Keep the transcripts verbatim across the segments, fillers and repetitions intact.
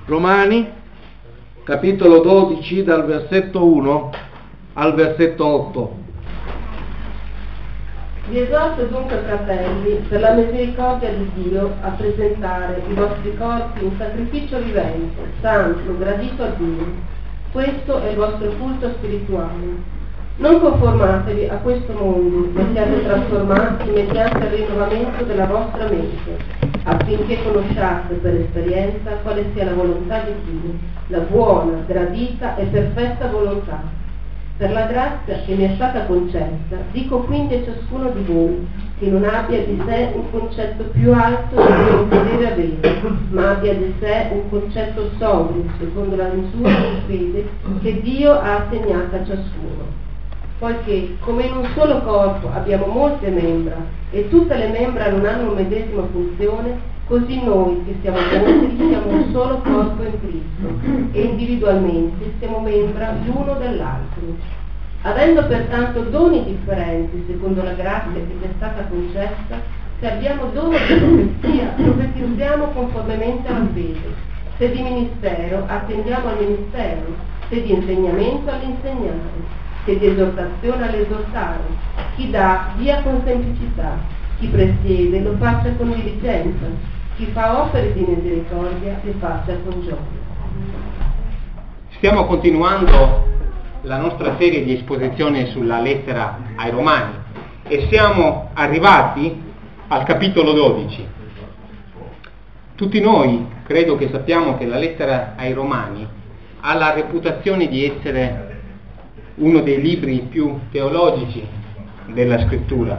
Romani, capitolo dodici, dal versetto uno al versetto otto. Vi esorto dunque, fratelli, per la misericordia di Dio, a presentare i vostri corpi in sacrificio vivente, santo, gradito a Dio. Questo è il vostro culto spirituale. Non conformatevi a questo mondo, ma siate trasformati mediante il rinnovamento della vostra mente, affinché conosciate per esperienza quale sia la volontà di Dio, la buona, gradita e perfetta volontà. Per la grazia che mi è stata concessa, dico quindi a ciascuno di voi che non abbia di sé un concetto più alto di quello che deve avere, ma abbia di sé un concetto sobrio, secondo la misura di fede che Dio ha assegnata a ciascuno. Poiché, come in un solo corpo abbiamo molte membra, e tutte le membra non hanno una medesima funzione, così noi, che siamo molti, siamo un solo corpo in Cristo, e individualmente siamo membra l'uno dell'altro. Avendo pertanto doni differenti, secondo la grazia che ci è stata concessa, se abbiamo dono di profezia, profetizziamo conformemente alla fede; se di ministero, attendiamo al ministero; se di insegnamento, all'insegnare; se di esortazione, all'esortare. Chi dà, dia con semplicità; chi presiede, lo faccia con diligenza; chi fa opere di misericordia, le faccia con gioia. Stiamo continuando la nostra serie di esposizioni sulla lettera ai Romani e siamo arrivati al capitolo dodici. Tutti noi credo che sappiamo che la lettera ai Romani ha la reputazione di essere uno dei libri più teologici della scrittura,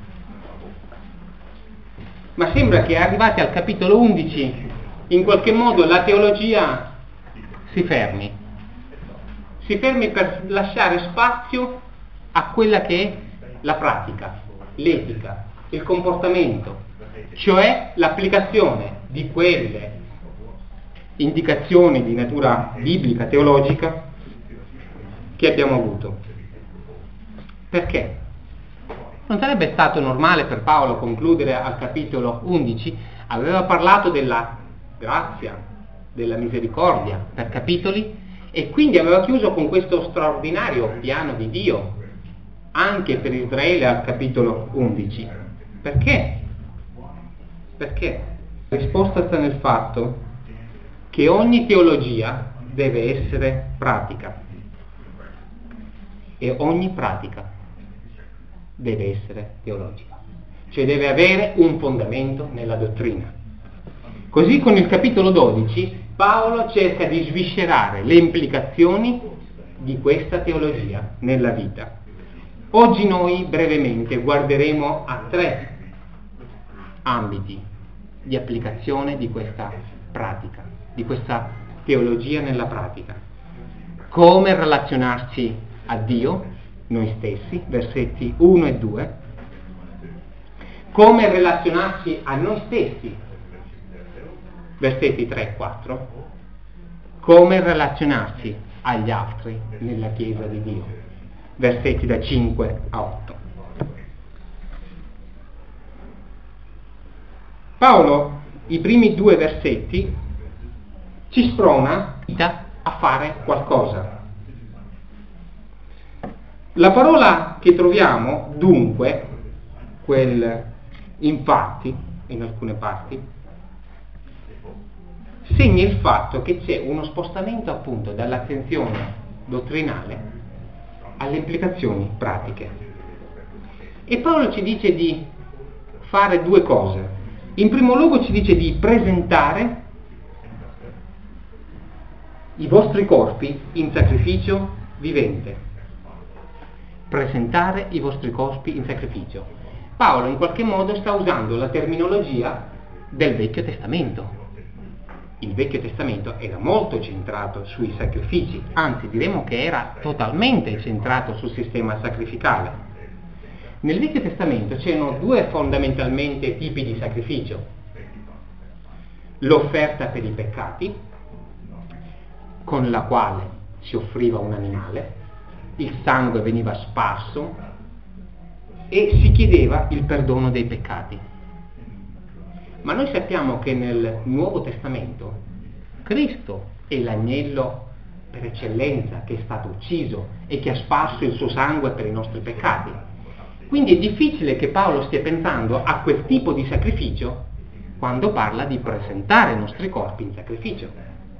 ma sembra che arrivati al capitolo undici in qualche modo la teologia si fermi si fermi per lasciare spazio a quella che è la pratica, l'etica, il comportamento, cioè l'applicazione di quelle indicazioni di natura biblica, teologica che abbiamo avuto. Perché? Non sarebbe stato normale per Paolo concludere al capitolo undici? Aveva parlato della grazia, della misericordia per capitoli e quindi aveva chiuso con questo straordinario piano di Dio anche per Israele al capitolo undici. Perché? Perché? La risposta sta nel fatto che ogni teologia deve essere pratica e ogni pratica deve essere teologica, cioè deve avere un fondamento nella dottrina. Così con il capitolo dodici Paolo cerca di sviscerare le implicazioni di questa teologia nella vita. Oggi noi brevemente guarderemo a tre ambiti di applicazione di questa pratica, di questa teologia nella pratica. Come relazionarci a Dio, noi stessi, versetti uno e due, come relazionarci a noi stessi, versetti tre e quattro, come relazionarsi agli altri nella Chiesa di Dio, versetti da cinque a otto. Paolo, i primi due versetti, ci sprona a fare qualcosa. La parola che troviamo, dunque, quel infatti, in alcune parti, segna il fatto che c'è uno spostamento appunto dall'attenzione dottrinale alle implicazioni pratiche. E Paolo ci dice di fare due cose. In primo luogo ci dice di presentare i vostri corpi in sacrificio vivente. Presentare i vostri corpi in sacrificio. Paolo in qualche modo sta usando la terminologia del Vecchio Testamento. Il Vecchio Testamento era molto centrato sui sacrifici, anzi diremmo che era totalmente centrato sul sistema sacrificale. Nel Vecchio Testamento c'erano due fondamentalmente tipi di sacrificio: l'offerta per i peccati, con la quale si offriva un animale, il sangue veniva sparso e si chiedeva il perdono dei peccati. Ma noi sappiamo che nel Nuovo Testamento Cristo è l'agnello per eccellenza che è stato ucciso e che ha sparso il suo sangue per i nostri peccati. Quindi è difficile che Paolo stia pensando a quel tipo di sacrificio quando parla di presentare i nostri corpi in sacrificio.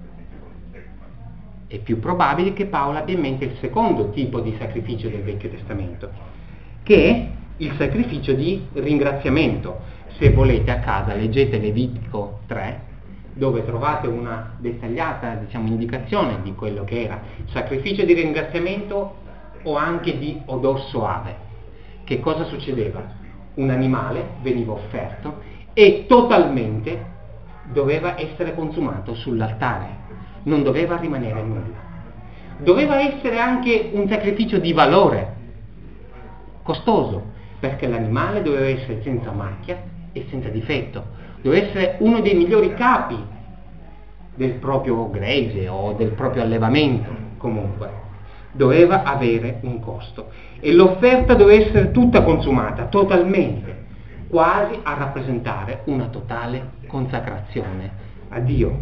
È più probabile che Paolo abbia in mente il secondo tipo di sacrificio del Vecchio Testamento, che è il sacrificio di ringraziamento. Se volete a casa leggete Levitico tre, dove trovate una dettagliata, diciamo, indicazione di quello che era sacrificio di ringraziamento o anche di odor soave. Che cosa succedeva? Un animale veniva offerto e totalmente doveva essere consumato sull'altare, non doveva rimanere nulla. Doveva essere anche un sacrificio di valore, costoso, perché l'animale doveva essere senza macchia e senza difetto, doveva essere uno dei migliori capi del proprio gregge o del proprio allevamento, comunque doveva avere un costo e l'offerta doveva essere tutta consumata, totalmente, quasi a rappresentare una totale consacrazione a Dio.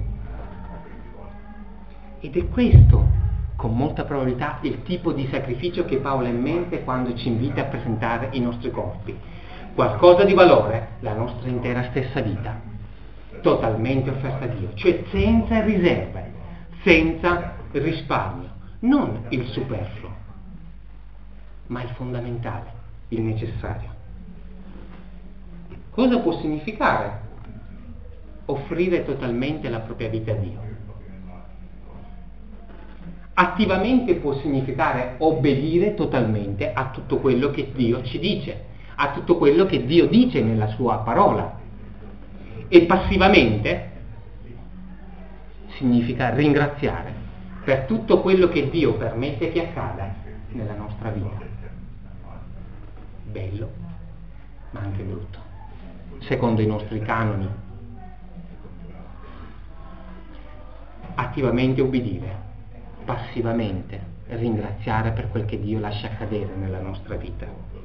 Ed è questo, con molta probabilità, il tipo di sacrificio che Paolo ha in mente quando ci invita a presentare i nostri corpi. Qualcosa di valore, la nostra intera stessa vita, totalmente offerta a Dio, cioè senza riserve, senza risparmio, non il superfluo, ma il fondamentale, il necessario. Cosa può significare offrire totalmente la propria vita a Dio? Attivamente può significare obbedire totalmente a tutto quello che Dio ci dice, a tutto quello che Dio dice nella sua parola. E passivamente significa ringraziare per tutto quello che Dio permette che accada nella nostra vita. Bello, ma anche brutto, secondo i nostri canoni. Attivamente obbedire, passivamente ringraziare per quel che Dio lascia accadere nella nostra vita.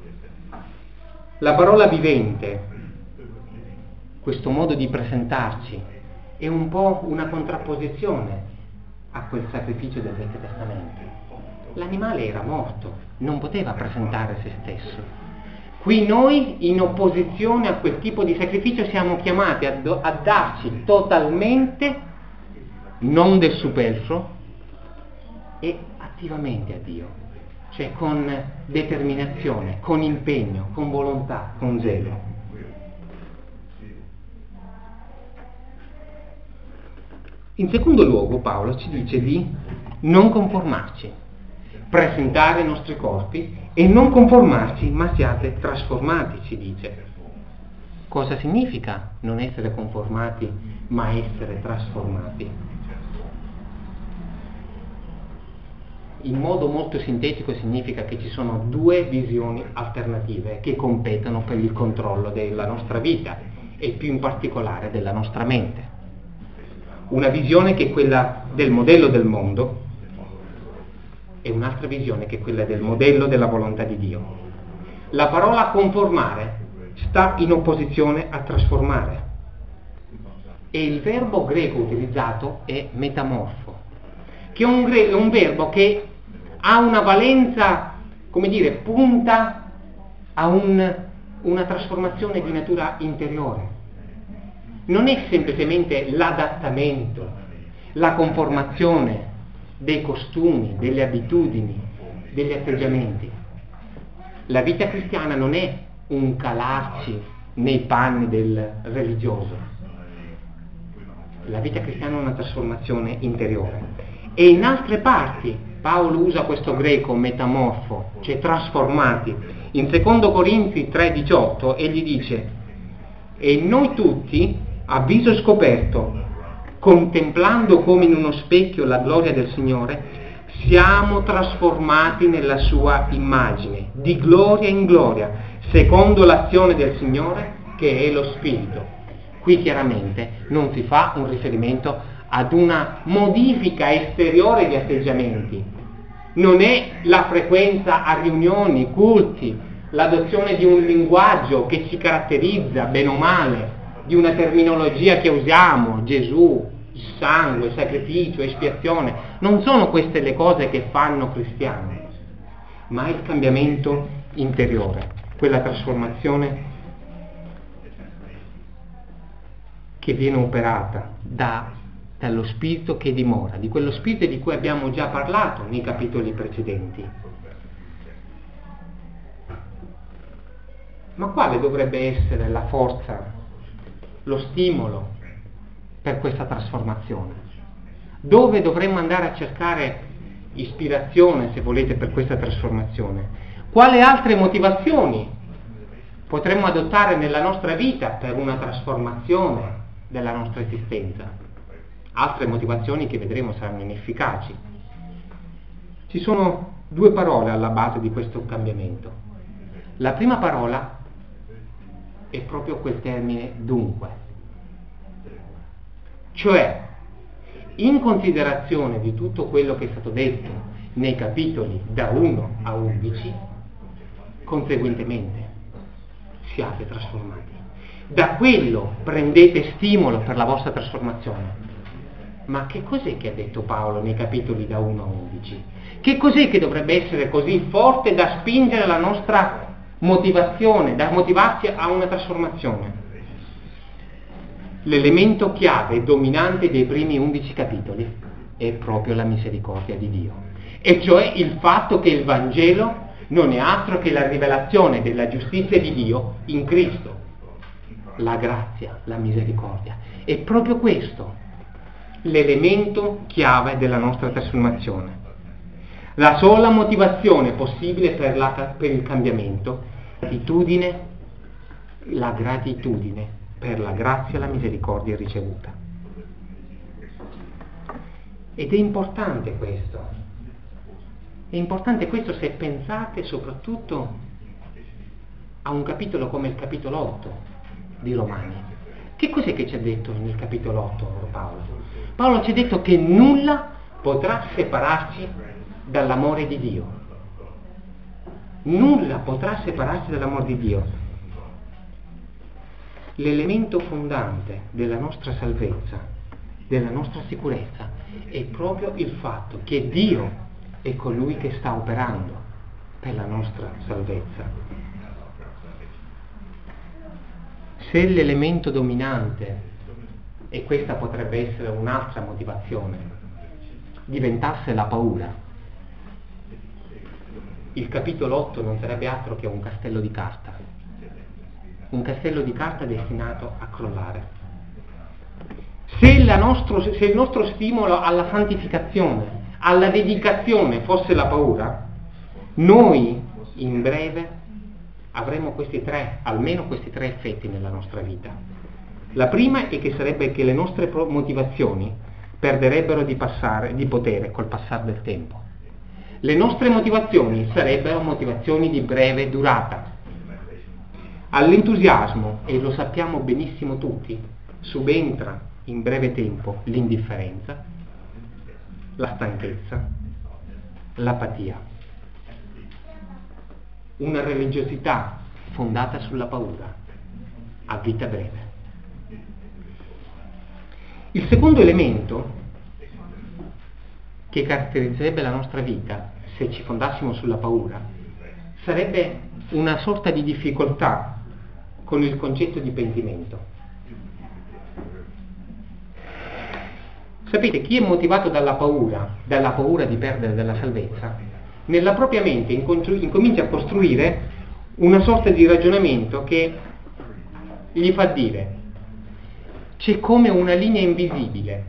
La parola vivente, questo modo di presentarci, è un po' una contrapposizione a quel sacrificio del Vecchio Testamento. L'animale era morto, non poteva presentare se stesso. Qui noi, in opposizione a quel tipo di sacrificio, siamo chiamati a, do- a darci totalmente, non del superfluo, e attivamente a Dio, cioè con determinazione, con impegno, con volontà, con zelo. In secondo luogo Paolo ci dice di non conformarci, presentare i nostri corpi e non conformarci, ma siate trasformati, ci dice. Cosa significa non essere conformati, ma essere trasformati? In modo molto sintetico significa che ci sono due visioni alternative che competono per il controllo della nostra vita e più in particolare della nostra mente. Una visione che è quella del modello del mondo e un'altra visione che è quella del modello della volontà di Dio. La parola conformare sta in opposizione a trasformare e il verbo greco utilizzato è metamorfo, che è un, gre- è un verbo che ha una valenza, come dire, punta a un, una trasformazione di natura interiore. Non è semplicemente l'adattamento, la conformazione dei costumi, delle abitudini, degli atteggiamenti. La vita cristiana non è un calarci nei panni del religioso. La vita cristiana è una trasformazione interiore. E in altre parti Paolo usa questo greco metamorfo, cioè trasformati. In secondo Corinzi tre diciotto egli dice: e noi tutti, a viso scoperto, contemplando come in uno specchio la gloria del Signore, siamo trasformati nella sua immagine, di gloria in gloria, secondo l'azione del Signore che è lo Spirito. Qui chiaramente non si fa un riferimento ad una modifica esteriore di atteggiamenti. Non è la frequenza a riunioni, culti, l'adozione di un linguaggio che ci caratterizza, bene o male, di una terminologia che usiamo, Gesù, il sangue, il sacrificio, espiazione, non sono queste le cose che fanno cristiani, ma il cambiamento interiore, quella trasformazione che viene operata da, dallo Spirito che dimora, di quello Spirito di cui abbiamo già parlato nei capitoli precedenti. Ma quale dovrebbe essere la forza, lo stimolo per questa trasformazione? Dove dovremmo andare a cercare ispirazione, se volete, per questa trasformazione? Quali altre motivazioni potremmo adottare nella nostra vita per una trasformazione della nostra esistenza? Altre motivazioni che vedremo saranno inefficaci. Ci sono due parole alla base di questo cambiamento. La prima parola è proprio quel termine dunque, cioè in considerazione di tutto quello che è stato detto nei capitoli da uno a undici, conseguentemente siate trasformati. Da quello prendete stimolo per la vostra trasformazione. Ma che cos'è che ha detto Paolo nei capitoli da uno a undici? Che cos'è che dovrebbe essere così forte da spingere la nostra motivazione, da motivarci a una trasformazione? L'elemento chiave e dominante dei primi undici capitoli è proprio la misericordia di Dio, e cioè il fatto che il Vangelo non è altro che la rivelazione della giustizia di Dio in Cristo, la grazia, la misericordia. È proprio questo l'elemento chiave della nostra trasformazione. La sola motivazione possibile per, la, per il cambiamento, gratitudine, la gratitudine per la grazia e la misericordia ricevuta. Ed è importante questo. È importante questo se pensate soprattutto a un capitolo come il capitolo otto di Romani. Che cos'è che ci ha detto nel capitolo otto Paolo? Paolo ci ha detto che nulla potrà separarci dall'amore di Dio. Nulla potrà separarci dall'amore di Dio. L'elemento fondante della nostra salvezza, della nostra sicurezza, è proprio il fatto che Dio è colui che sta operando per la nostra salvezza. Se l'elemento dominante, e questa potrebbe essere un'altra motivazione, diventasse la paura, il capitolo otto non sarebbe altro che un castello di carta, un castello di carta destinato a crollare. Se, la nostro, se il nostro stimolo alla santificazione, alla dedicazione fosse la paura, noi in breve avremo questi tre, almeno questi tre effetti nella nostra vita. La prima è che sarebbe che le nostre motivazioni perderebbero di, passare, di potere col passare del tempo. Le nostre motivazioni sarebbero motivazioni di breve durata. All'entusiasmo, e lo sappiamo benissimo tutti, subentra in breve tempo l'indifferenza, la stanchezza, l'apatia. Una religiosità fondata sulla paura, a vita breve. Il secondo elemento che caratterizzerebbe la nostra vita, se ci fondassimo sulla paura, sarebbe una sorta di difficoltà con il concetto di pentimento. Sapete, chi è motivato dalla paura, dalla paura di perdere della salvezza, nella propria mente incomincia a costruire una sorta di ragionamento che gli fa dire: c'è come una linea invisibile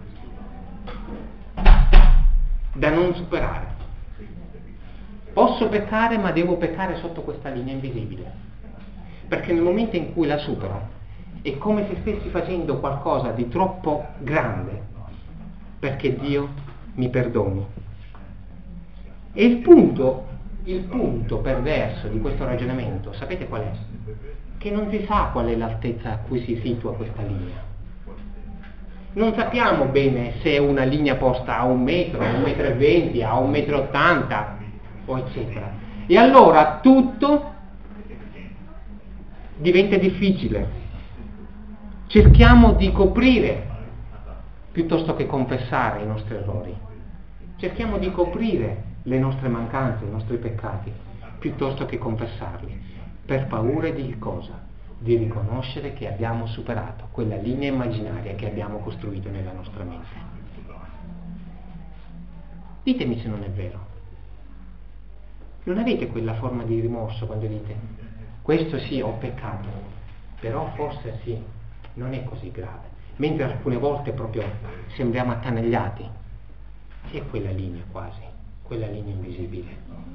da non superare. Posso peccare, ma devo peccare sotto questa linea invisibile, perché nel momento in cui la supero è come se stessi facendo qualcosa di troppo grande perché Dio mi perdoni. E il punto, il punto perverso di questo ragionamento, sapete qual è? Che non si sa qual è l'altezza a cui si situa questa linea. Non sappiamo bene se è una linea posta a un metro, a un metro e venti, a un metro e ottanta, o eccetera. E allora tutto diventa difficile. Cerchiamo di coprire piuttosto che confessare i nostri errori. Cerchiamo di coprire le nostre mancanze, i nostri peccati, piuttosto che confessarli, per paura di che cosa? Di riconoscere che abbiamo superato quella linea immaginaria che abbiamo costruito nella nostra mente. Ditemi se non è vero. Non avete quella forma di rimorso quando dite, questo sì, ho peccato, però forse sì, non è così grave. Mentre alcune volte proprio sembriamo attanagliati. È quella linea quasi, quella linea invisibile.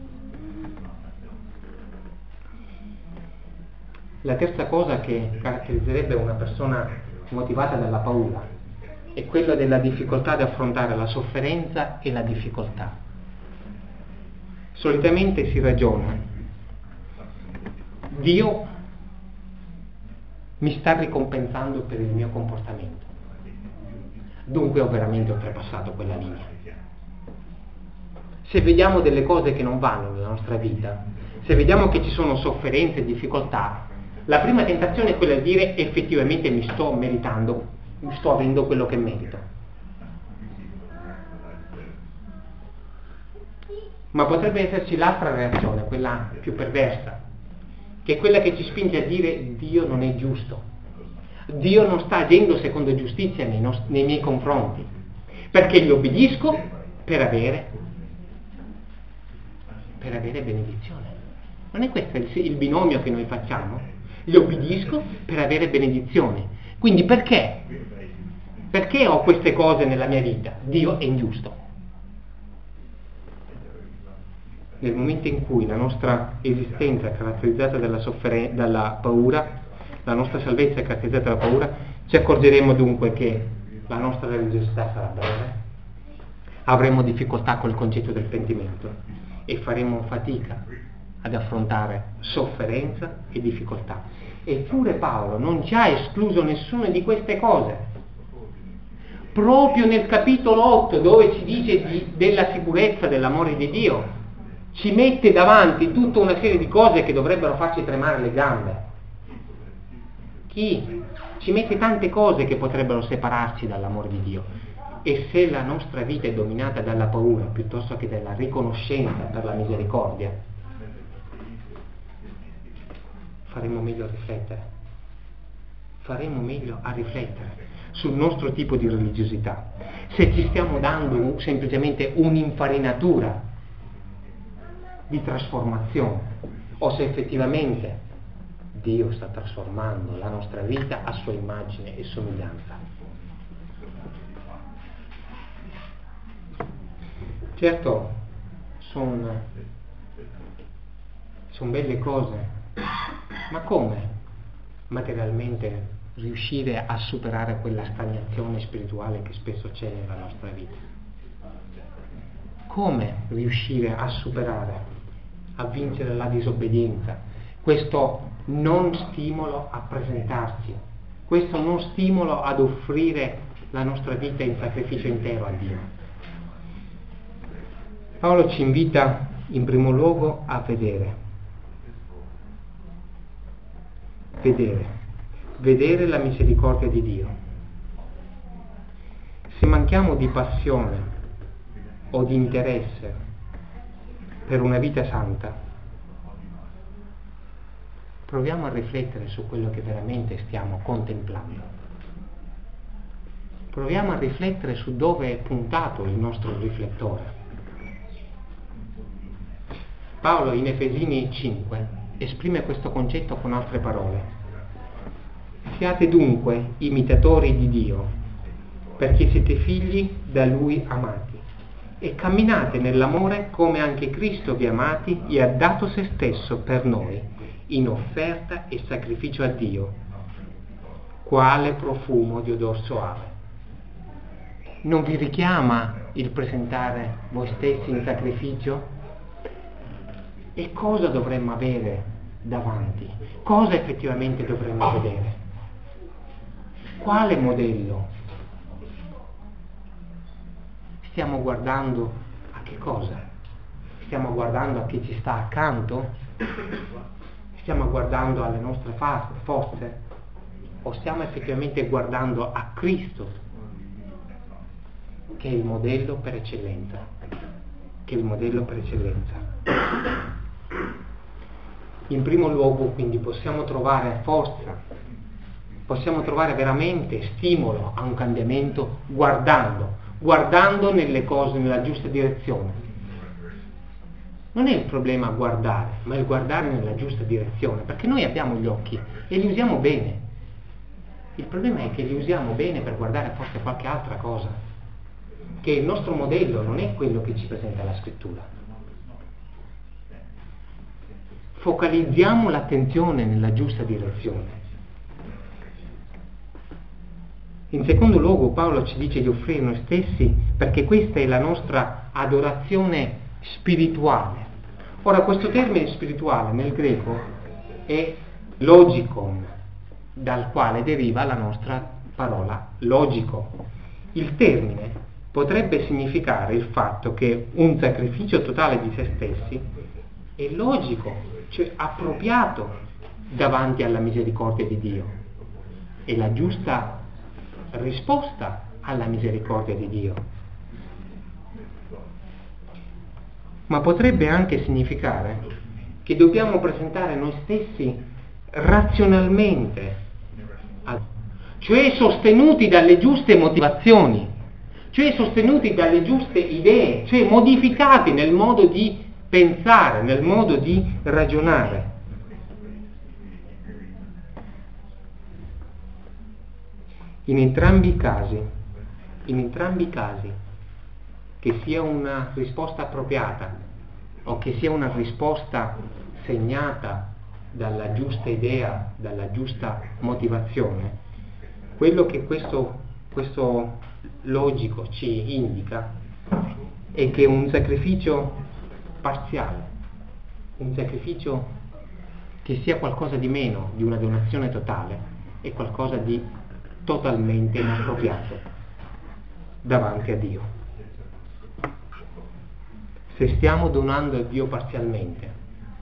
La terza cosa che caratterizzerebbe una persona motivata dalla paura è quella della difficoltà di affrontare la sofferenza e la difficoltà. Solitamente si ragiona, Dio mi sta ricompensando per il mio comportamento, dunque ho veramente oltrepassato quella linea. Se vediamo delle cose che non vanno nella nostra vita, se vediamo che ci sono sofferenze e difficoltà, la prima tentazione è quella di dire effettivamente mi sto meritando, mi sto avendo quello che merito. Ma potrebbe esserci l'altra reazione, quella più perversa, che è quella che ci spinge a dire Dio non è giusto, Dio non sta agendo secondo giustizia nei, nost- nei miei confronti, perché gli obbedisco per avere, per avere benedizione. Non è questo il, il binomio che noi facciamo? Gli obbedisco per avere benedizione. Quindi perché? Perché ho queste cose nella mia vita? Dio è ingiusto. Nel momento in cui la nostra esistenza è caratterizzata dalla, sofferen- dalla paura, la nostra salvezza è caratterizzata dalla paura, ci accorgeremo dunque che la nostra religiosità sarà breve, avremo difficoltà col concetto del pentimento e faremo fatica ad affrontare sofferenza e difficoltà. Eppure Paolo non ci ha escluso nessuna di queste cose. Proprio nel capitolo otto, dove ci dice di, della sicurezza dell'amore di Dio, ci mette davanti tutta una serie di cose che dovrebbero farci tremare le gambe. Chi? Ci mette tante cose che potrebbero separarci dall'amore di Dio. E se la nostra vita è dominata dalla paura piuttosto che dalla riconoscenza per la misericordia, faremo meglio a riflettere. Faremo meglio a riflettere sul nostro tipo di religiosità. Se ci stiamo dando semplicemente un'infarinatura di trasformazione o se effettivamente Dio sta trasformando la nostra vita a sua immagine e somiglianza. Certo, sono son belle cose, ma come materialmente riuscire a superare quella stagnazione spirituale che spesso c'è nella nostra vita? Come riuscire a superare, a vincere la disobbedienza, questo non stimolo a presentarci, questo non stimolo ad offrire la nostra vita in sacrificio intero a Dio? Paolo ci invita in primo luogo a vedere, vedere, vedere la misericordia di Dio. Se manchiamo di passione o di interesse per una vita santa, proviamo a riflettere su quello che veramente stiamo contemplando. Proviamo a riflettere su dove è puntato il nostro riflettore. Paolo in Efesini cinque esprime questo concetto con altre parole. Siate dunque imitatori di Dio, perché siete figli da Lui amati, e camminate nell'amore come anche Cristo vi ha amati e ha dato se stesso per noi, in offerta e sacrificio a Dio, quale profumo di odor soave. Non vi richiama il presentare voi stessi in sacrificio? E cosa dovremmo avere davanti? Cosa effettivamente dovremmo vedere? Quale modello? Stiamo guardando a che cosa? Stiamo guardando a chi ci sta accanto? Stiamo guardando alle nostre forze? O stiamo effettivamente guardando a Cristo che è il modello per eccellenza, che è il modello per eccellenza. In primo luogo, quindi, possiamo trovare forza, possiamo trovare veramente stimolo a un cambiamento guardando, guardando nelle cose nella giusta direzione. Non è il problema guardare, ma il guardare nella giusta direzione, perché noi abbiamo gli occhi e li usiamo bene. Il problema è che li usiamo bene per guardare forse qualche altra cosa, che il nostro modello non è quello che ci presenta la scrittura. Focalizziamo l'attenzione nella giusta direzione. In secondo luogo, Paolo ci dice di offrire noi stessi perché questa è la nostra adorazione spirituale. Ora, questo termine spirituale nel greco è logikon, dal quale deriva la nostra parola logico. Il termine potrebbe significare il fatto che un sacrificio totale di se stessi è logico, cioè appropriato davanti alla misericordia di Dio. È la giusta risposta alla misericordia di Dio. Ma potrebbe anche significare che dobbiamo presentare noi stessi razionalmente, cioè sostenuti dalle giuste motivazioni, cioè sostenuti dalle giuste idee, cioè modificati nel modo di pensare, nel modo di ragionare. In entrambi i casi, in entrambi i casi, che sia una risposta appropriata o che sia una risposta segnata dalla giusta idea, dalla giusta motivazione, quello che questo, questo logico ci indica è che un sacrificio parziale, un sacrificio che sia qualcosa di meno di una donazione totale, è qualcosa di totalmente inappropriato davanti a Dio. Se stiamo donando a Dio parzialmente,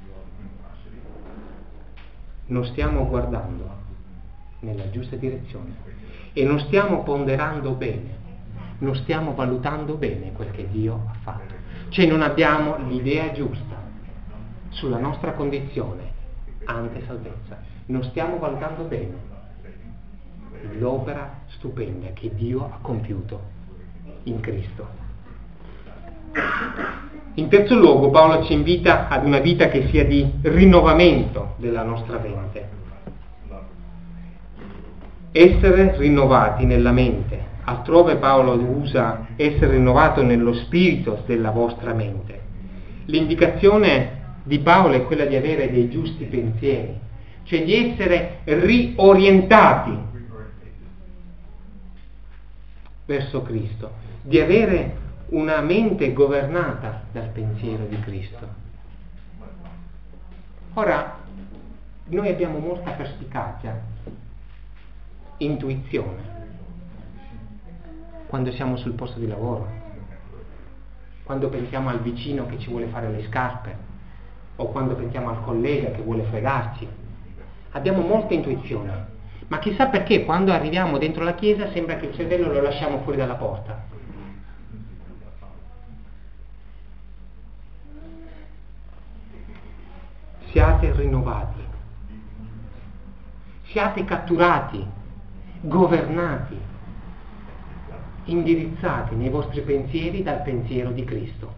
non stiamo guardando nella giusta direzione e non stiamo ponderando bene, non stiamo valutando bene quel che Dio ha fatto. Cioè non abbiamo l'idea giusta sulla nostra condizione ante salvezza, non stiamo valutando bene l'opera stupenda che Dio ha compiuto in Cristo. In terzo luogo, Paolo ci invita ad una vita che sia di rinnovamento della nostra mente. Essere rinnovati nella mente. Altrove Paolo usa essere rinnovato nello spirito della vostra mente. L'indicazione di Paolo è quella di avere dei giusti pensieri, cioè di essere riorientati verso Cristo, di avere una mente governata dal pensiero di Cristo. Ora, noi abbiamo molta perspicacia, intuizione, quando siamo sul posto di lavoro, quando pensiamo al vicino che ci vuole fare le scarpe, o quando pensiamo al collega che vuole fregarci. Abbiamo molta intuizione, ma chissà perché quando arriviamo dentro la chiesa sembra che il cervello lo lasciamo fuori dalla porta. Siate rinnovati, siate catturati, governati, indirizzati nei vostri pensieri dal pensiero di Cristo.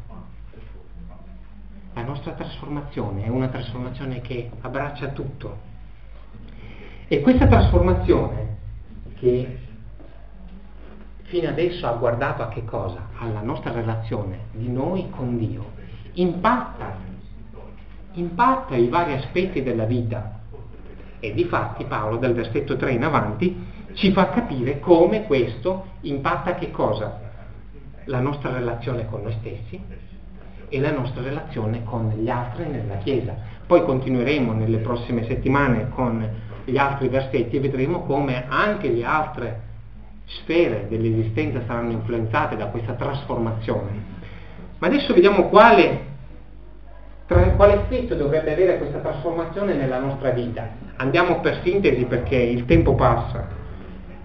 La nostra trasformazione è una trasformazione che abbraccia tutto. E questa trasformazione, che fino adesso ha guardato a che cosa? Alla nostra relazione di noi con Dio, impatta impatta i vari aspetti della vita, e difatti Paolo dal versetto tre in avanti ci fa capire come questo impatta che cosa? La nostra relazione con noi stessi e la nostra relazione con gli altri nella Chiesa. Poi continueremo nelle prossime settimane con gli altri versetti e vedremo come anche le altre sfere dell'esistenza saranno influenzate da questa trasformazione. Ma adesso vediamo quale Tra, quale effetto dovrebbe avere questa trasformazione nella nostra vita? Andiamo per sintesi perché il tempo passa.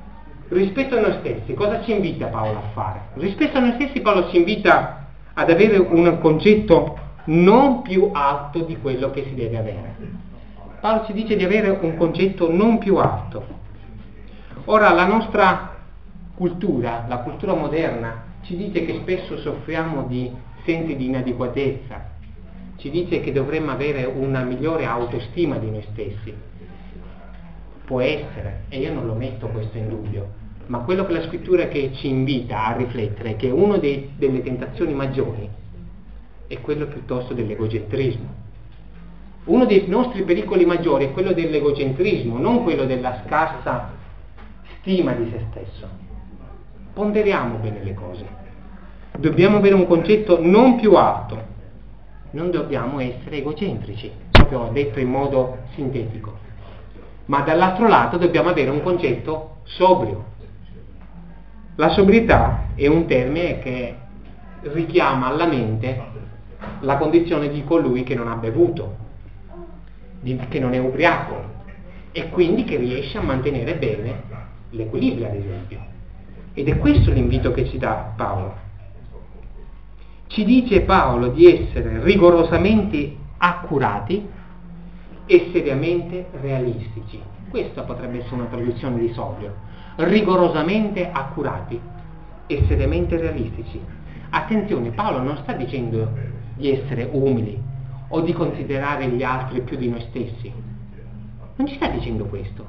rispetto a noi stessi, cosa ci invita Paolo a fare? Rispetto a noi stessi Paolo ci invita ad avere un concetto non più alto di quello che si deve avere. Paolo ci dice di avere un concetto non più alto. Ora, la nostra cultura, la cultura moderna, ci dice che spesso soffriamo di sensi di inadeguatezza, ci dice che dovremmo avere una migliore autostima di noi stessi. Può essere, e io non lo metto questo in dubbio, ma quello che la scrittura che ci invita a riflettere è che una delle tentazioni maggiori è quello piuttosto dell'egocentrismo. Uno dei nostri pericoli maggiori è quello dell'egocentrismo, non quello della scarsa stima di se stesso. Ponderiamo bene le cose. Dobbiamo avere un concetto non più alto, non dobbiamo essere egocentrici, proprio detto in modo sintetico, ma dall'altro lato dobbiamo avere un concetto sobrio. La sobrietà è un termine che richiama alla mente la condizione di colui che non ha bevuto, di, che non è ubriaco, e quindi che riesce a mantenere bene l'equilibrio, ad esempio. Ed è questo l'invito che ci dà Paolo. Ci dice Paolo di essere rigorosamente accurati e seriamente realistici. Questa potrebbe essere una traduzione di sobrio. Rigorosamente accurati e seriamente realistici. Attenzione, Paolo non sta dicendo di essere umili o di considerare gli altri più di noi stessi. Non ci sta dicendo questo.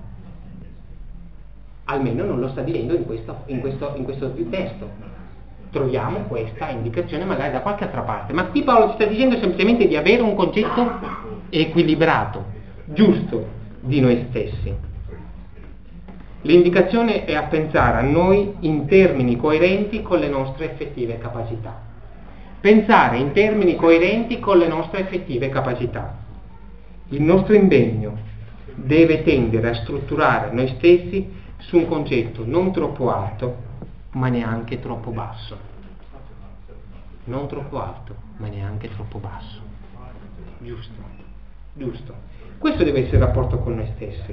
Almeno non lo sta dicendo in questo, in questo, in questo testo. Troviamo questa indicazione magari da qualche altra parte, ma qui Paolo ci sta dicendo semplicemente di avere un concetto equilibrato, giusto di noi stessi. L'indicazione è a pensare a noi in termini coerenti con le nostre effettive capacità. Pensare in termini coerenti con le nostre effettive capacità. Il nostro impegno deve tendere a strutturare noi stessi su un concetto non troppo alto, ma neanche troppo basso. Non troppo alto, ma neanche troppo basso. Giusto, giusto. Questo deve essere il rapporto con noi stessi.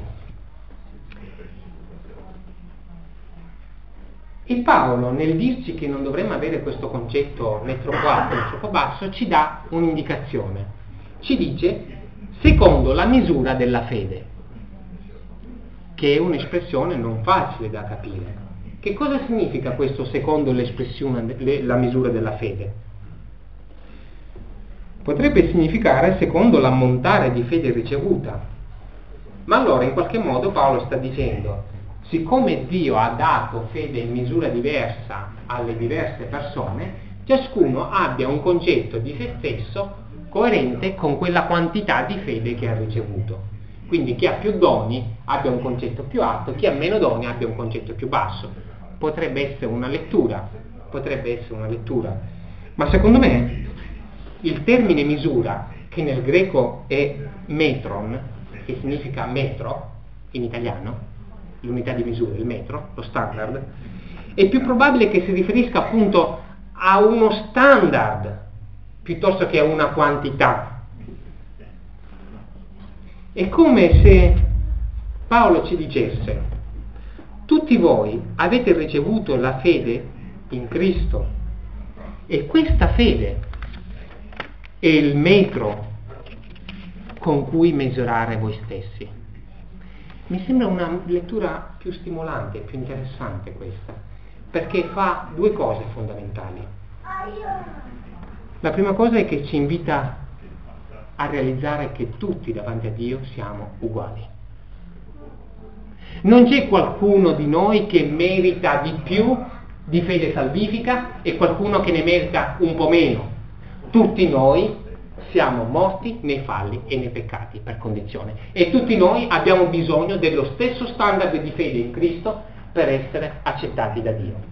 E Paolo, nel dirci che non dovremmo avere questo concetto né troppo alto né troppo basso, ci dà un'indicazione. Ci dice, secondo la misura della fede, che è un'espressione non facile da capire. Che cosa significa questo secondo l'espressione, la misura della fede? Potrebbe significare secondo l'ammontare di fede ricevuta. Ma allora in qualche modo Paolo sta dicendo, siccome Dio ha dato fede in misura diversa alle diverse persone, ciascuno abbia un concetto di se stesso coerente con quella quantità di fede che ha ricevuto. Quindi chi ha più doni abbia un concetto più alto, chi ha meno doni abbia un concetto più basso. Potrebbe essere una lettura, potrebbe essere una lettura. Ma secondo me il termine misura, che nel greco è metron, che significa metro in italiano, l'unità di misura, il metro, lo standard, è più probabile che si riferisca appunto a uno standard piuttosto che a una quantità. È come se Paolo ci dicesse: tutti voi avete ricevuto la fede in Cristo e questa fede è il metro con cui misurare voi stessi. Mi sembra una lettura più stimolante, più interessante questa, perché fa due cose fondamentali. La prima cosa è che ci invita a realizzare che tutti davanti a Dio siamo uguali. Non c'è qualcuno di noi che merita di più di fede salvifica e qualcuno che ne merita un po' meno. Tutti noi siamo morti nei falli e nei peccati per condizione, e tutti noi abbiamo bisogno dello stesso standard di fede in Cristo per essere accettati da Dio.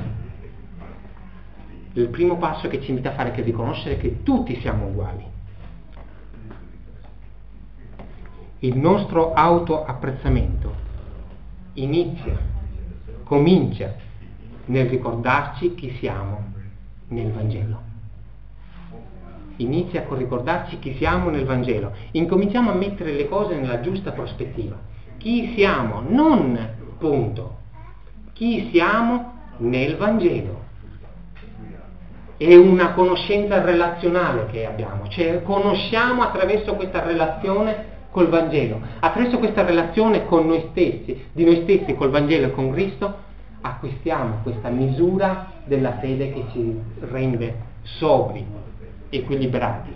Il primo passo che ci invita a fare è che riconoscere che tutti siamo uguali. Il nostro autoapprezzamento inizia, comincia nel ricordarci chi siamo nel Vangelo. Inizia con ricordarci chi siamo nel Vangelo. Incominciamo a mettere le cose nella giusta prospettiva. Chi siamo, non punto. chi siamo nel Vangelo. È una conoscenza relazionale che abbiamo, cioè conosciamo attraverso questa relazione col Vangelo, attraverso questa relazione con noi stessi, di noi stessi col Vangelo e con Cristo, acquistiamo questa misura della fede che ci rende sobri, equilibrati.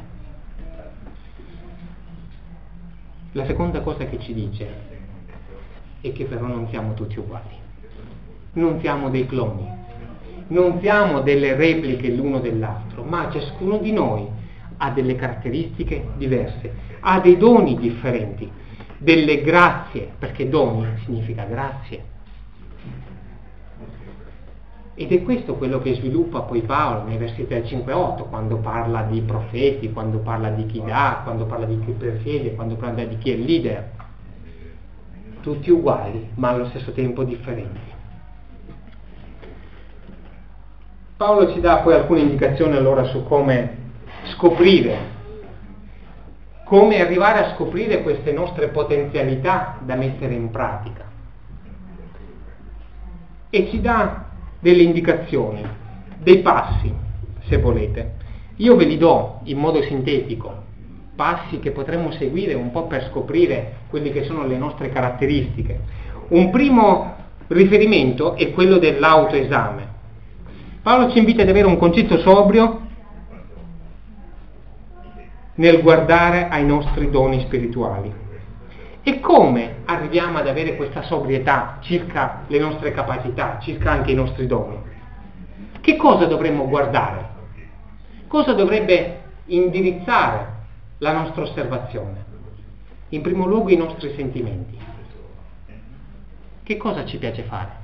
La seconda cosa che ci dice è che però non siamo tutti uguali, non siamo dei cloni, non siamo delle repliche l'uno dell'altro, ma ciascuno di noi ha delle caratteristiche diverse, ha dei doni differenti, delle grazie, perché doni significa grazie. Ed è questo quello che sviluppa poi Paolo nei versetti dal cinque a otto, quando parla di profeti, quando parla di chi dà, quando parla di chi presiede, quando parla di chi è il leader. Tutti uguali, ma allo stesso tempo differenti. Paolo ci dà poi alcune indicazioni allora su come scoprire, come arrivare a scoprire queste nostre potenzialità da mettere in pratica. E ci dà delle indicazioni, dei passi, se volete. Io ve li do in modo sintetico, passi che potremmo seguire un po' per scoprire quelle che sono le nostre caratteristiche. Un primo riferimento è quello dell'autoesame. Paolo ci invita ad avere un concetto sobrio nel guardare ai nostri doni spirituali. E come arriviamo ad avere questa sobrietà circa le nostre capacità, circa anche i nostri doni? Che cosa dovremmo guardare? Cosa dovrebbe indirizzare la nostra osservazione? In primo luogo i nostri sentimenti. Che cosa ci piace fare?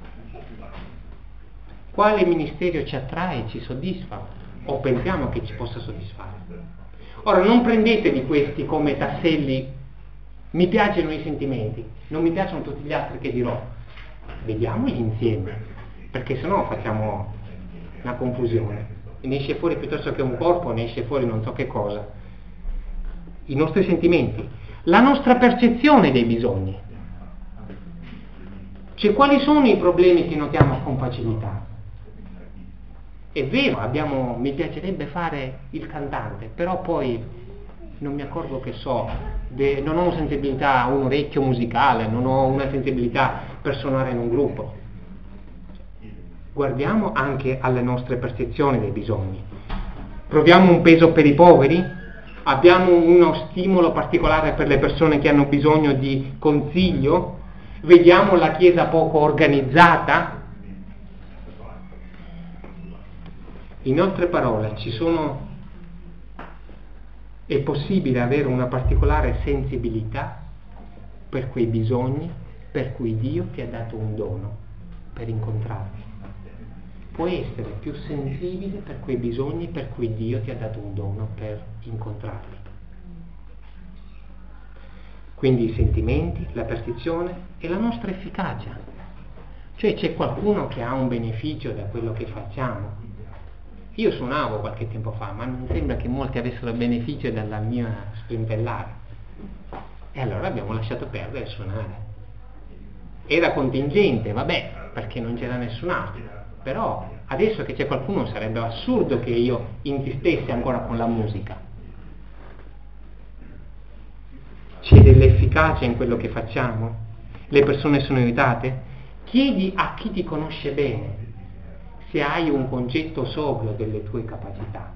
Quale ministero ci attrae e ci soddisfa? O pensiamo che ci possa soddisfare? Ora, non prendetevi questi come tasselli, mi piacciono i sentimenti, non mi piacciono tutti gli altri che dirò. Vediamoli insieme, perché sennò facciamo una confusione. Ne esce fuori piuttosto che un corpo, ne esce fuori non so che cosa. I nostri sentimenti, la nostra percezione dei bisogni. Cioè, quali sono i problemi che notiamo con facilità? È vero, abbiamo, mi piacerebbe fare il cantante, però poi non mi accorgo che so, de, non ho una sensibilità, un orecchio musicale, non ho una sensibilità per suonare in un gruppo. Guardiamo anche alle nostre percezioni dei bisogni. Proviamo un peso per i poveri? Abbiamo uno stimolo particolare per le persone che hanno bisogno di consiglio? Vediamo la Chiesa poco organizzata? In altre parole, ci sono, è possibile avere una particolare sensibilità per quei bisogni per cui Dio ti ha dato un dono per incontrarli. Puoi essere più sensibile per quei bisogni per cui Dio ti ha dato un dono per incontrarli. Quindi i sentimenti, la percezione e la nostra efficacia. Cioè c'è qualcuno che ha un beneficio da quello che facciamo. Io suonavo qualche tempo fa, ma non sembra che molti avessero beneficio dalla mia strimpellare. E allora abbiamo lasciato perdere suonare. Era contingente, vabbè, perché non c'era nessun altro. Però adesso che c'è qualcuno sarebbe assurdo che io insistessi ancora con la musica. C'è dell'efficacia in quello che facciamo? Le persone sono aiutate? Chiedi a chi ti conosce bene se hai un concetto sobrio delle tue capacità.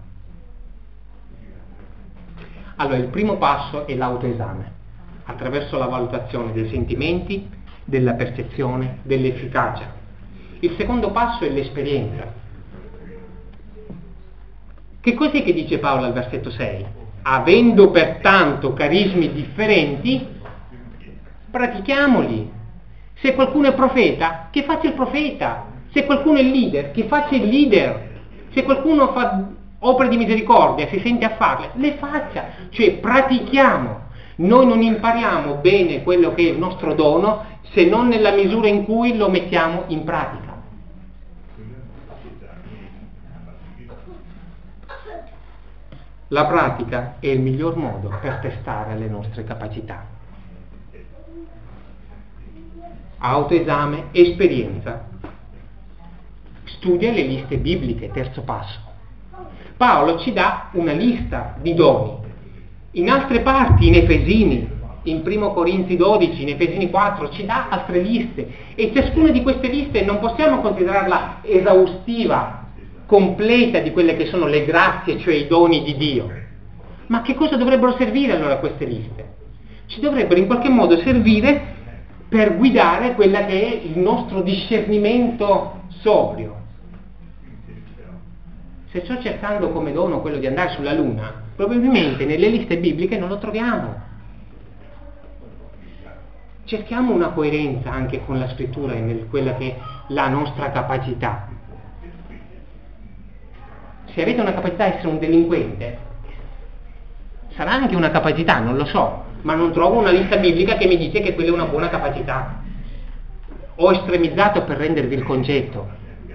Allora, il primo passo è l'autoesame, attraverso la valutazione dei sentimenti, della percezione, dell'efficacia. Il secondo passo è l'esperienza. Che cos'è che dice Paolo al versetto sei? Avendo pertanto carismi differenti, pratichiamoli. Se qualcuno è profeta, che faccia il profeta. Se qualcuno è leader, che faccia il leader. Se qualcuno fa opere di misericordia, si sente a farle, le faccia. Cioè pratichiamo. Noi non impariamo bene quello che è il nostro dono se non nella misura in cui lo mettiamo in pratica. La pratica è il miglior modo per testare le nostre capacità. Autoesame, esperienza studia le liste bibliche, terzo passo. Paolo ci dà una lista di doni. In altre parti, in Efesini, in primo Corinzi dodici, in Efesini quattro, ci dà altre liste. E ciascuna di queste liste non possiamo considerarla esaustiva, completa di quelle che sono le grazie, cioè i doni di Dio. Ma che cosa dovrebbero servire allora queste liste? Ci dovrebbero in qualche modo servire per guidare quella che è il nostro discernimento sobrio. Se sto cercando come dono quello di andare sulla Luna, probabilmente nelle liste bibliche non lo troviamo. Cerchiamo una coerenza anche con la scrittura e nel quella che è la nostra capacità. Se avete una capacità di essere un delinquente, sarà anche una capacità, non lo so, ma non trovo una lista biblica che mi dice che quella è una buona capacità. Ho estremizzato per rendervi il concetto.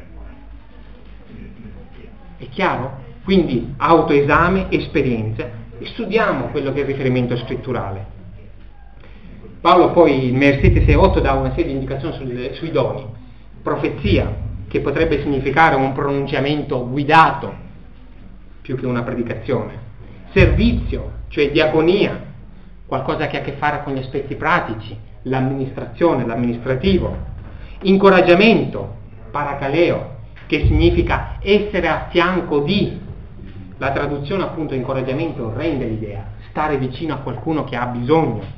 È chiaro? Quindi autoesame, esperienza, e studiamo quello che è il riferimento scritturale. Paolo poi in versetti sei e otto dà una serie di indicazioni sui, sui doni. Profezia, che potrebbe significare un pronunciamento guidato più che una predicazione. Servizio, cioè diaconia, qualcosa che ha a che fare con gli aspetti pratici, l'amministrazione, l'amministrativo. Incoraggiamento, paracaleo, che significa essere a fianco di. La traduzione appunto incoraggiamento rende l'idea, stare vicino a qualcuno che ha bisogno.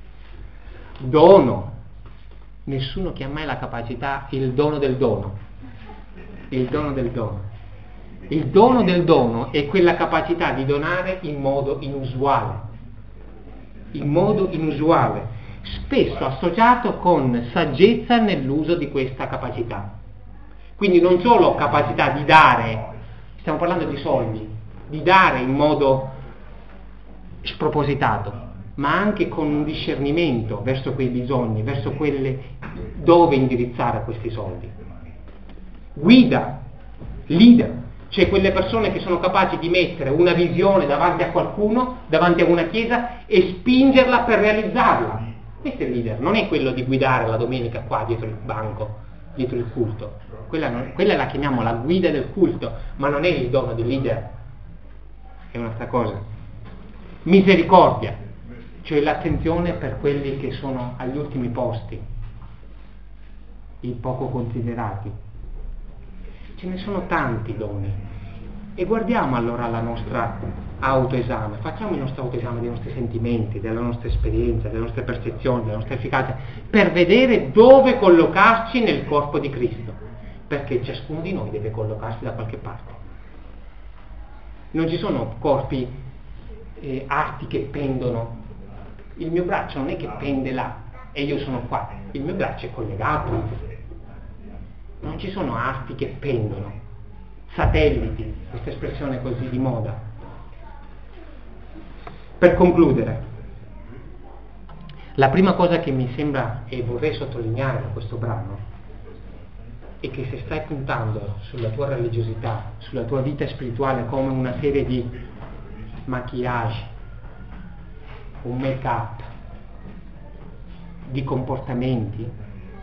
Dono, nessuno che ha mai la capacità, il dono del dono, il dono del dono. Il dono del dono è quella capacità di donare in modo inusuale, in modo inusuale, spesso associato con saggezza nell'uso di questa capacità. Quindi non solo capacità di dare, stiamo parlando di soldi, di dare in modo spropositato, ma anche con un discernimento verso quei bisogni, verso quelle dove indirizzare questi soldi. Guida, leader, cioè quelle persone che sono capaci di mettere una visione davanti a qualcuno, davanti a una chiesa e spingerla per realizzarla. Questo è il leader, non è quello di guidare la domenica qua dietro il banco, dietro il culto. Quella, non, quella la chiamiamo la guida del culto, ma non è il dono del leader, è un'altra cosa. Misericordia, cioè l'attenzione per quelli che sono agli ultimi posti, i poco considerati. Ce ne sono tanti doni e guardiamo allora la nostra autoesame, facciamo il nostro autoesame dei nostri sentimenti, della nostra esperienza, delle nostre percezioni, della nostra efficacia, per vedere dove collocarci nel corpo di Cristo, perché ciascuno di noi deve collocarsi da qualche parte. Non ci sono corpi eh, arti che pendono. Il mio braccio non è che pende là e io sono qua, il mio braccio è collegato. Non ci sono arti che pendono, satelliti, questa espressione così di moda. Per concludere, la prima cosa che mi sembra e vorrei sottolineare da questo brano è che se stai puntando sulla tua religiosità, sulla tua vita spirituale come una serie di maquillage, un make-up, di comportamenti,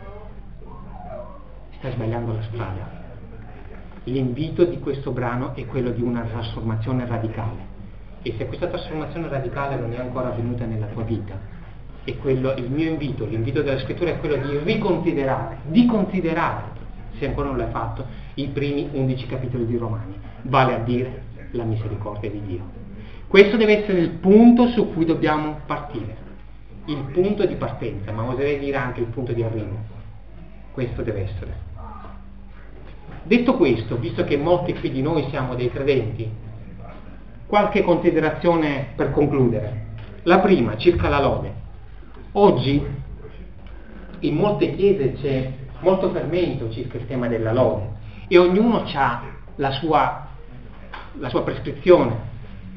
stai sbagliando la strada. L'invito di questo brano è quello di una trasformazione radicale, e se questa trasformazione radicale non è ancora avvenuta nella tua vita, è quello, il mio invito, l'invito della scrittura è quello di riconsiderare, di considerare, se ancora non l'hai fatto, i primi undici capitoli di Romani, vale a dire la misericordia di Dio. Questo deve essere il punto su cui dobbiamo partire, il punto di partenza, ma oserei dire anche il punto di arrivo. Questo deve essere. Detto questo, visto che molti qui di noi siamo dei credenti, qualche considerazione per concludere. La prima, circa la lode. Oggi in molte chiese c'è molto fermento circa il tema della lode e ognuno ha la sua, la sua prescrizione.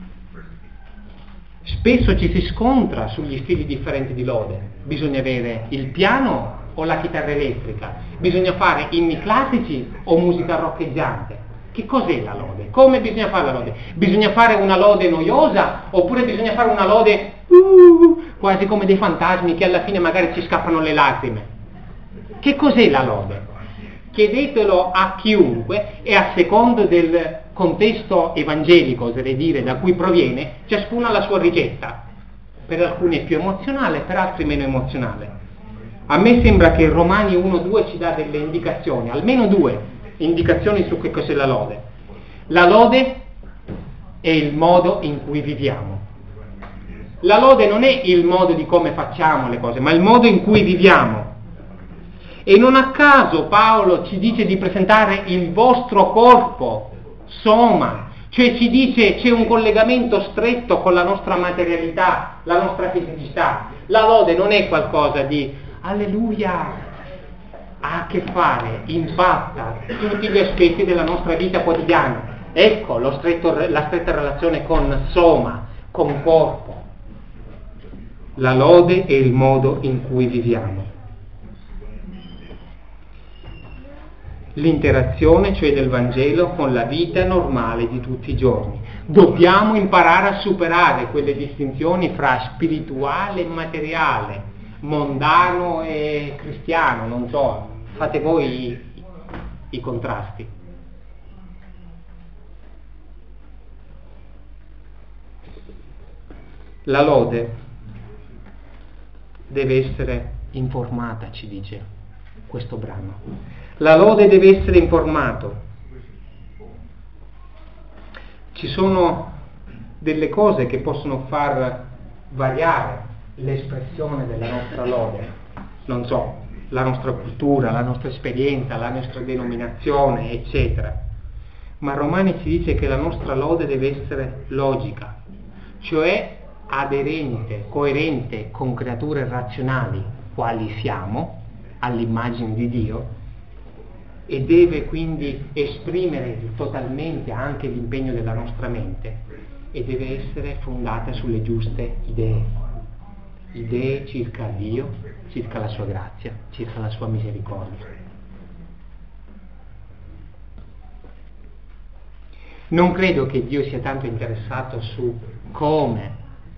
Spesso ci si scontra sugli stili differenti di lode. Bisogna avere il piano o la chitarra elettrica, bisogna fare inni classici o musica roccheggiante. Che cos'è la lode? Come bisogna fare la lode? Bisogna fare una lode noiosa oppure bisogna fare una lode uh, quasi come dei fantasmi che alla fine magari ci scappano le lacrime? Che cos'è la lode? chiedetelo a chiunque e a secondo del contesto evangelico, oserei dire, da cui proviene, ciascuno ha la sua ricetta. Per alcuni è più emozionale, per altri meno emozionale. A me sembra che Romani uno due ci dà delle indicazioni, almeno due indicazioni su che cos'è la lode. La lode è il modo in cui viviamo. La lode non è il modo di come facciamo le cose, ma il modo in cui viviamo. E non a caso Paolo ci dice di presentare il vostro corpo, soma, cioè ci dice c'è un collegamento stretto con la nostra materialità, la nostra fisicità. La lode non è qualcosa di alleluia, ha a che fare, impatta tutti gli aspetti della nostra vita quotidiana. Ecco lo stretto, la stretta relazione con soma, con corpo. La lode è il modo in cui viviamo. L'interazione, cioè del Vangelo, con la vita normale di tutti i giorni. Dobbiamo imparare a superare quelle distinzioni fra spirituale e materiale, mondano e cristiano, non so, fate voi i, i contrasti. La lode deve essere informata, ci dice questo brano. La lode deve essere informato. Ci sono delle cose che possono far variare l'espressione della nostra lode. Non so, la nostra cultura, la nostra esperienza, la nostra denominazione, eccetera. Ma Romani ci dice che la nostra lode deve essere logica, cioè aderente, coerente con creature razionali, quali siamo, all'immagine di Dio, e deve quindi esprimere totalmente anche l'impegno della nostra mente e deve essere fondata sulle giuste idee, idee circa Dio, circa la sua grazia, circa la sua misericordia. Non credo che Dio sia tanto interessato su come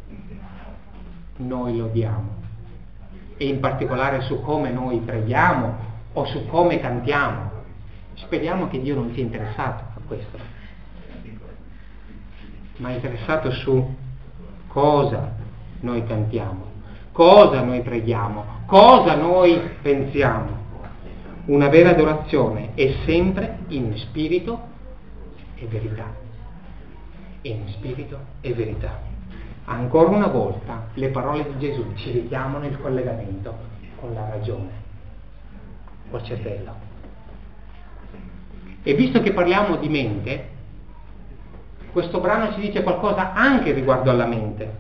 noi lodiamo e in particolare su come noi preghiamo o su come cantiamo. Speriamo che Dio non sia interessato a questo, ma è interessato su cosa noi cantiamo, cosa noi preghiamo, cosa noi pensiamo. Una vera adorazione è sempre in spirito e verità. In spirito e verità. Ancora una volta le parole di Gesù ci richiamano il collegamento con la ragione, col cervello. E visto che parliamo di mente, questo brano ci dice qualcosa anche riguardo alla mente.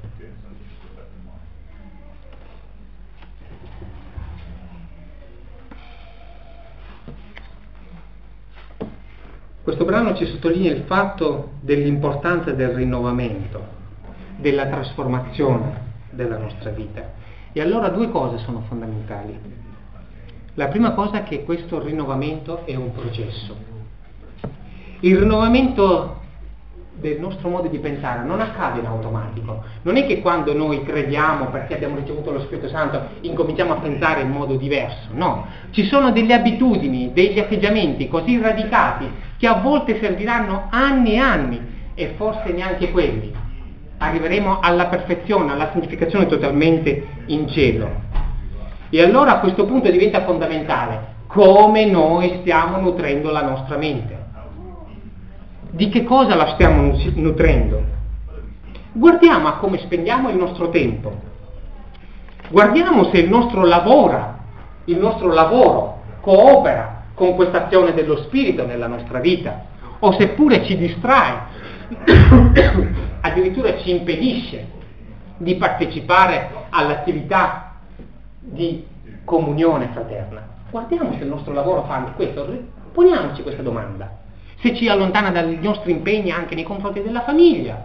Questo brano ci sottolinea il fatto dell'importanza del rinnovamento, della trasformazione della nostra vita. E allora due cose sono fondamentali. La prima cosa è che questo rinnovamento è un processo. Il rinnovamento del nostro modo di pensare non accade in automatico. Non è che quando noi crediamo perché abbiamo ricevuto lo Spirito Santo incominciamo a pensare in modo diverso. No, ci sono delle abitudini, degli atteggiamenti così radicati che a volte serviranno anni e anni e forse neanche quelli. Arriveremo alla perfezione, alla santificazione totalmente in cielo. E allora a questo punto diventa fondamentale come noi stiamo nutrendo la nostra mente. Di che cosa la stiamo nutrendo? Guardiamo a come spendiamo il nostro tempo. Guardiamo se il nostro lavoro, il nostro lavoro coopera con questa azione dello Spirito nella nostra vita, o seppure ci distrae, addirittura ci impedisce di partecipare all'attività di comunione fraterna. Guardiamo se il nostro lavoro fa anche questo, poniamoci questa domanda. Se ci allontana dai nostri impegni anche nei confronti della famiglia.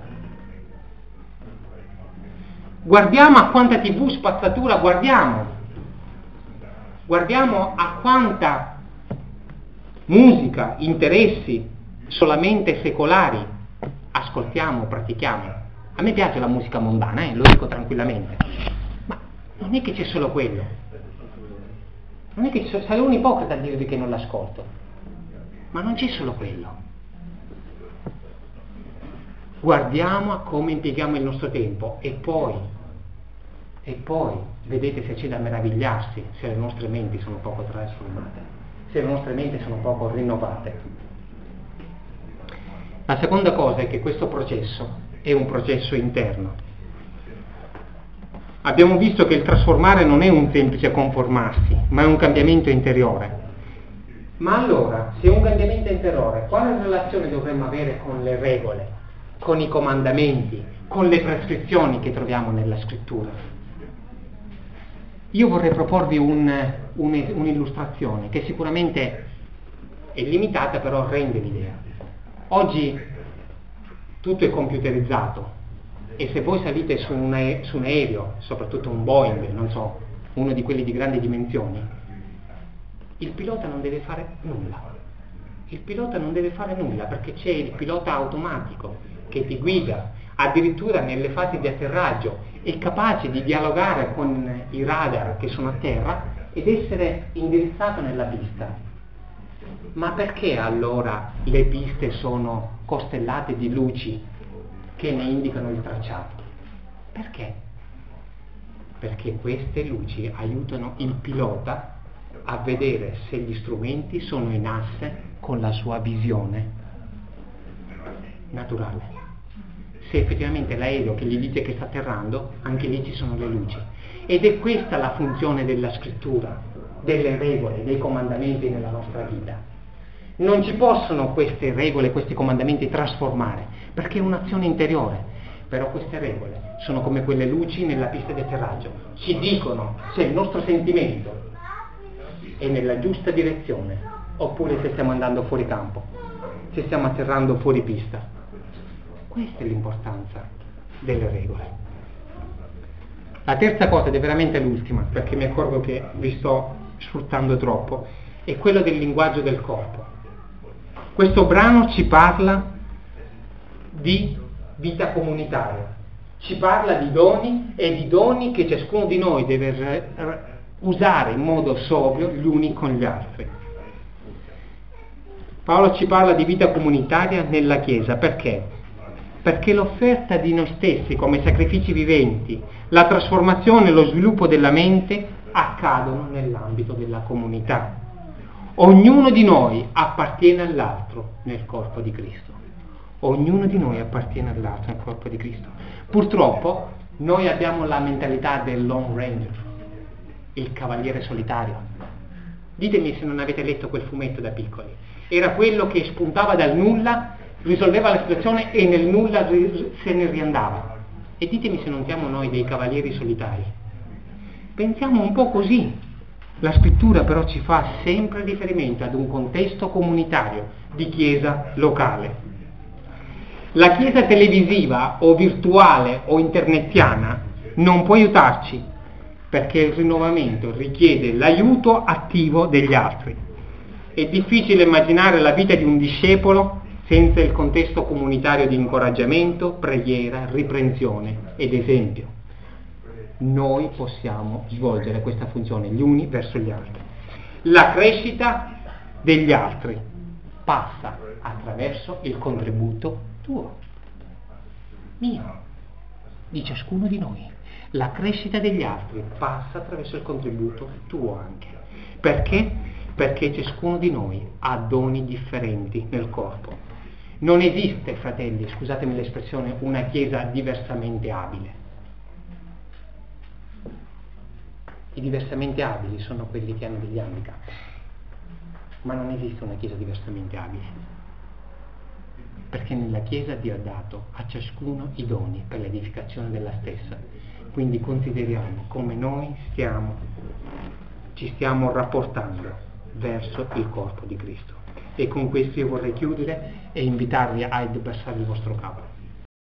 Guardiamo a quanta tivù spazzatura guardiamo. Guardiamo a quanta musica, interessi solamente secolari ascoltiamo, pratichiamo. A me piace la musica mondana, eh, lo dico tranquillamente. Ma non è che c'è solo quello. Non è che sarò un ipocrita a dirvi che non l'ascolto. Ma non c'è solo quello. Guardiamo a come impieghiamo il nostro tempo e poi, e poi vedete se c'è da meravigliarsi se le nostre menti sono poco trasformate, se le nostre menti sono poco rinnovate. La seconda cosa è che questo processo è un processo interno. Abbiamo visto che il trasformare non è un semplice conformarsi, ma è un cambiamento interiore. Ma allora, se è un cambiamento interiore, quale relazione dovremmo avere con le regole, con i comandamenti, con le prescrizioni che troviamo nella scrittura? Io vorrei proporvi un, un, un'illustrazione che sicuramente è limitata, però rende l'idea. Oggi tutto è computerizzato e se voi salite su un, ae- su un aereo, soprattutto un Boeing, non so, uno di quelli di grandi dimensioni, il pilota non deve fare nulla. Il pilota non deve fare nulla perché c'è il pilota automatico che ti guida, addirittura nelle fasi di atterraggio è capace di dialogare con i radar che sono a terra ed essere indirizzato nella pista. Ma perché allora le piste sono costellate di luci che ne indicano il tracciato? Perché? Perché queste luci aiutano il pilota a vedere se gli strumenti sono in asse con la sua visione naturale. Se effettivamente l'aereo che gli dice che sta atterrando, anche lì ci sono le luci. Ed è questa la funzione della scrittura, delle regole, dei comandamenti nella nostra vita. Non ci possono queste regole, questi comandamenti trasformare, perché è un'azione interiore. Però queste regole sono come quelle luci nella pista di atterraggio. Ci dicono se il nostro sentimento è nella giusta direzione, oppure se stiamo andando fuori campo, se stiamo atterrando fuori pista. Questa è l'importanza delle regole. La terza cosa, ed è veramente l'ultima, perché mi accorgo che vi sto sfruttando troppo, è quello del linguaggio del corpo. Questo brano ci parla di vita comunitaria, ci parla di doni e di doni che ciascuno di noi deve usare in modo sobrio gli uni con gli altri. Paolo ci parla di vita comunitaria nella Chiesa, perché? Perché l'offerta di noi stessi come sacrifici viventi, la trasformazione e lo sviluppo della mente accadono nell'ambito della comunità. Ognuno di noi appartiene all'altro nel corpo di Cristo. Ognuno di noi appartiene all'altro nel corpo di Cristo. Purtroppo noi abbiamo la mentalità del Lone Ranger, il cavaliere solitario. Ditemi se non avete letto quel fumetto da piccoli. Era quello che spuntava dal nulla, risolveva la situazione e nel nulla se ne riandava. E ditemi se non siamo noi dei cavalieri solitari. Pensiamo un po' così. La scrittura però ci fa sempre riferimento ad un contesto comunitario di chiesa locale. La chiesa televisiva o virtuale o internetiana non può aiutarci, perché il rinnovamento richiede l'aiuto attivo degli altri. È difficile immaginare la vita di un discepolo senza il contesto comunitario di incoraggiamento, preghiera, riprensione ed esempio. Noi possiamo svolgere questa funzione gli uni verso gli altri. La crescita degli altri passa attraverso il contributo tuo, mio, di ciascuno di noi. La crescita degli altri passa attraverso il contributo tuo anche. Perché? Perché ciascuno di noi ha doni differenti nel corpo. Non esiste, fratelli, scusatemi l'espressione, una chiesa diversamente abile. I diversamente abili sono quelli che hanno degli handicap, ma non esiste una chiesa diversamente abile, perché nella chiesa Dio ha dato a ciascuno i doni per l'edificazione della stessa. Quindi consideriamo come noi stiamo, ci stiamo rapportando verso il corpo di Cristo. E con questo io vorrei chiudere e invitarvi ad abbassare il vostro capo.